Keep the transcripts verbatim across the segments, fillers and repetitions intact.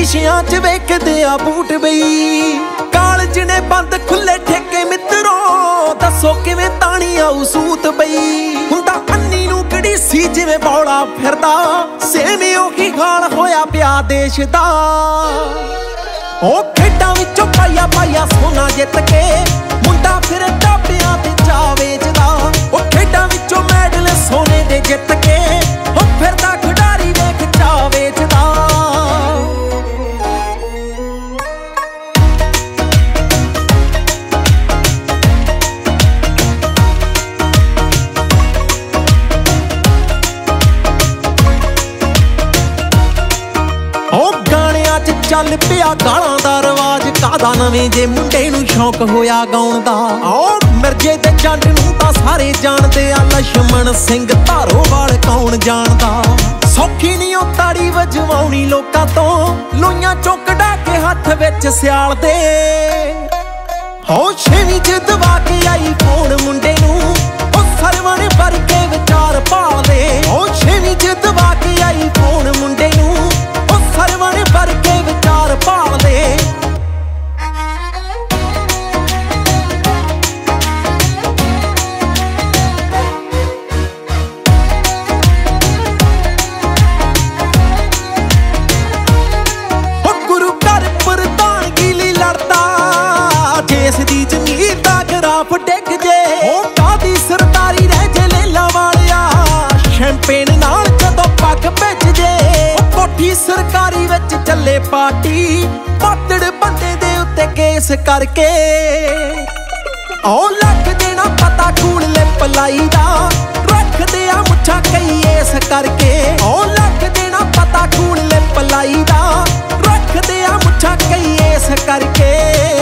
ਸ਼ੀਸ਼ਿਆਂ 'ਚ ਵੇਖਦੇ ਆ ਬੂਟ ਬਈ। ਕਾਲਜ ਨੇ ਬੰਦ ਖੁੱਲੇ ਠੇਕੇ ਮਿੱਤਰੋ, ਦੱਸੋ ਕਿਵੇਂ ਤਾਣੀ ਆਊ ਸੂਤ ਬਈ। ਹੁੰਦਾ ਅੰਨੀ ਨੂੰ ਕਿਹੜੀ ਸੀ ਜਿਵੇਂ ਬੌਲਾ ਫਿਰਦਾ, ਸੇਮ ਉਹੀ ਹਾਲ ਹੋਇਆ ਪਿਆ ਦੇਸ਼ ਦਾ। ਉਹ ਖੇਡਾਂ ਵਿੱਚੋਂ ਪਾਇਆ ਪਾਇਆ ਸੋਨਾ ਜਿੱਤ ਕੇ, ਮੁੰਡਾ ਫਿਰ ਢਾਬਿਆਂ ਤੇ ਚਾਹ ਵੇਚਦਾ। ਉਹ ਖੇਡਾਂ ਵਿੱਚੋਂ ਮੈਡਲ ਸੋਨੇ ਦੇ ਜਿੱਤ ਕੇ, ਉਹ ਫਿਰਦਾ ਖਿਡਾਰੀ ਵੇਖ ਚਾਹ ਵੇਚਦਾ। ਉਹ ਗਾਣਿਆਂ 'ਚ ਚੱਲ ਪਿਆ ਗਾਲਾਂ ਦਾ ਰਿਵਾਜ, ਕਾਦਾ ਨਵੇਂ ਜੇ ਮੁੰਡੇ ਨੂੰ ਸ਼ੌਕ ਹੋਇਆ ਗਾਉਣ ਦਾ। ਉਹ ਮਿਰਜੇ ਤੇ ਜੰਡ ਨੂੰ ਤਾਂ ਸਾਰੇ ਜਾਣਦੇ ਆ, ਲਛਮਣ ਸਿੰਘ ਧਾਰੋਵਾਲ ਕੌਣ ਜਾਣਦਾ। ਸੌਖੀ ਨੀ ਉਹ ਤਾੜੀ ਵਜਵਾਉਣੀ ਲੋਕਾਂ ਤੋਂ, ਲੋਈਆਂ ਚੋਂ ਕਢਾ ਕੇ ਹੱਥ ਵਿੱਚ ਸਿਆਲ ਦੇ। ਹੋ ਛੇਵੀਂ 'ਚ ਦਵਾ ਕੇ ਆਈ ਫੋਨ ਮੁੰਡੇ ਨੂੰ, ਉਹ ਸਰਵਣ ਭਰ ਕੇ ਵਿਚਾਰ ਭਾਲਦੇ। ਹੋ ਛੇਵੀਂ 'ਚ ਦਵਾ ਕੇ ਆਈ ਫੋਨ ਮੁੰਡੇ ਨੂੰ, ਉਹ ਸਰਵਣ ਭਰ ਕੇ ਵਿਚਾਰ ਭਾਲਦੇ। ਦੇਸ ਦੀ ਜ਼ਮੀਰ ਦਾ ਗਰਾਫ ਡਿੱਗ ਜੇ, ਉਹ ਕਾਦੀ ਸਰਦਾਰੀ ਰਹਿ ਜੇ ਲੇਲਾ ਵਾਲਿਆ। ਸ਼ੈਂਪੇਨ ਨਾਲ ਜਦੋਂ ਪੱਗ ਭਿੱਜ ਜੇ, ਉਹ ਕੋਠੀ ਸਰਕਾਰੀ ਵਿੱਚ ਚੱਲੇ ਪਾਰਟੀ। ਪਾਤੜ ਬੰਦੇ ਦੇ ਉੱਤੇ ਕੇਸ ਕਰਕੇ, ਉਹ ਲੱਗ ਦੇਣਾ ਪਤਾ ਕੂੜ ਲਿਪ ਲਾਈ ਦਾ। ਰੱਖਦੇ ਆ ਮੁੱਛਾਂ ਕਈ ਇਸ ਕਰਕੇ, ਉਹ ਲੱਗ ਦੇਣਾ ਪਤਾ ਕੂੜ ਲਿਪ ਲਾਈ ਦਾ। ਰੱਖਦੇ ਆ ਮੁੱਛਾਂ ਕਈ ਇਸ ਕਰਕੇ।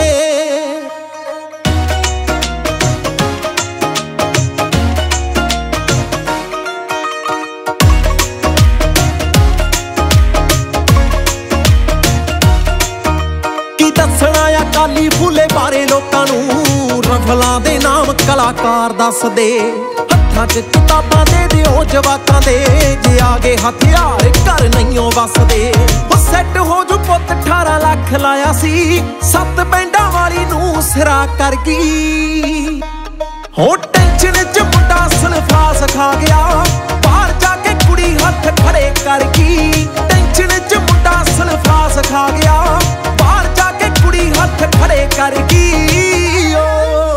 ਦੱਸਣਾ ਆ ਕਾਲੀ ਫੂਲੇ ਬਾਰੇ ਲੋਕਾਂ ਨੂੰ, ਰਫਲਾਂ ਦੇ ਨਾਮ ਕਲਾਕਾਰ ਦੱਸਦੇ। ਹੱਥਾਂ 'ਚ ਕਿਤਾਬਾਂ ਦੇ ਦਿਓ ਜਵਾਕਾਂ ਦੇ, ਜੇ ਆ ਗਏ ਹਥਿਆਰ ਘਰ ਨਹੀਂਓ ਵੱਸਦੇ। ਉਹ ਸੈੱਟ ਹੋ ਜੂ ਪੁੱਤ ਅਠਾਰਾਂ ਲੱਖ ਲਾਇਆ ਸੀ, ਸੱਤ ਪਿੰਡਾਂ ਵਾਲੀ ਨੂੰ ਸਿਰਾ ਕਰ ਗਈ। ਹੋ ਟੈਨਸ਼ਨ 'ਚ ਮੁੰਡਾ ਸਨਫਾਸ ਖਾ ਗਿਆ, ਬਾਹਰ ਜਾ ਕੇ ਕੁੜੀ ਹੱਥ ਖੜੇ ਕਰ ਗਈ। ਟੈਨਸ਼ਨ 'ਚ ਮੁੰਡਾ ਸਨਫਾਸ ਖਾ ਗਿਆ, ਬਾਹਰ ਜਾ ਕੇ ਕੁੜੀ ਹੱਥ ਖੜੇ ਕਰ ਗਈ। ਓ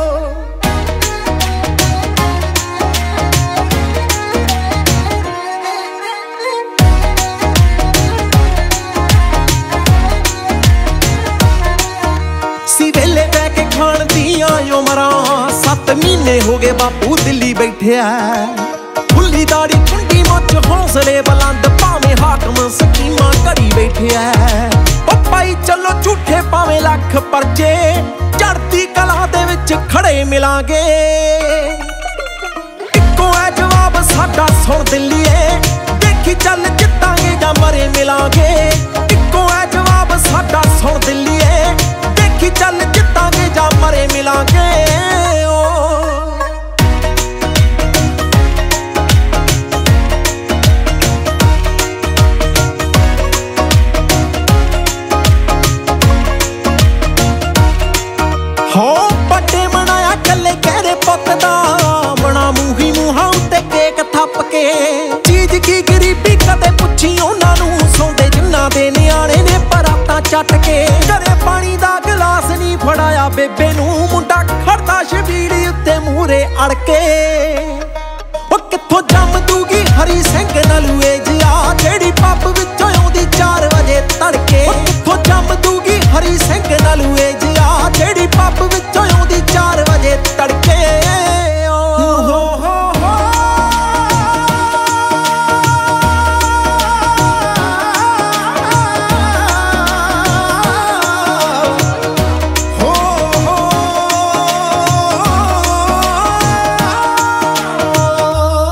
ਸੀ ਵੇਲੇ ਬਹਿ ਕੇ ਖਾਣ ਦੀਆਂ ਉਮਰਾਂ, ਸੱਤ ਮਹੀਨੇ ਹੋ ਗਏ ਬਾਪੂ ਦਿੱਲੀ ਬੈਠਿਆ। ਫੁੱਲੀ ਦਾੜੀ ਕੁੰਡੀ ਮੁੱਛ ਹੌਸਲੇ ਬੁਲੰਦ, ਭਾਵੇਂ ਹਾਕਮ ਸਕੀਮਾਂ ਘੜੀ ਬੈਠਿਆ। ਉਹ ਪਾਈ ਚੱਲੋ ਝੂਠੇ ਭਾਵੇਂ ਲੱਖ ਪਰਚੇ, ਚੜ੍ਹਦੀ ਕਲਾ ਦੇ ਵਿੱਚ ਖੜੇ ਮਿਲਾਂਗੇ। ਇੱਕੋ ਐ ਜਵਾਬ ਸਾਡਾ ਸੁਣ ਦਿੱਲੀਏ, ਦੇਖੀ ਚੱਲ ਜਿੱਤਾਂਗੇ ਜਾਂ ਮਰੇ ਮਿਲਾਂਗੇ। ਇੱਕੋ ਐ ਜਵਾਬ ਸਾਡਾ ਸੁਣ ਦਿੱਲੀਏ, ਦੇਖੀ ਚੱਲ ਜਿੱਤਾਂਗੇ ਜਾਂ ਮਰੇ ਮਿਲਾਂਗੇ। ਹੋ ਵੱਡੇ ਬਣਾਇਆ ਕੱਲੇ ਕਹਿਰੇ ਪੁੱਤ ਦਾ, ਬਣਾ ਮੂੰਹੀ ਮੂੰਹਾਂ ਉੱਤੇ ਕੇਕ ਥੱਪ ਕੇ। ਚੀਜ਼ ਕੀ ਗਰੀਬੀ ਕਦੇ ਪੁੱਛੀ ਉਹਨਾਂ ਨੂੰ, ਸੌਂਦੇ ਜਿੰਨਾ ਦੇ ਨਿਆਣੇ ਨੇ ਪਰਾਤਾਂ ਚੱਟ ਕੇ। ਘਰੇ ਪਾਣੀ ਦਾ ਗਲਾਸ ਨਹੀਂ ਫੜਾਇਆ ਬੇਬੇ ਨੂੰ, ਮੁੰਡਾ ਖੜਦਾ ਸ਼ਬੀਲ ਉੱਤੇ ਮੂਹਰੇ ਅੜ ਕੇ। ਉਹ ਕਿੱਥੋਂ ਜੰਮ ਦੂਗੀ ਹਰੀ ਸਿੰਘ ਨਲੂਏ।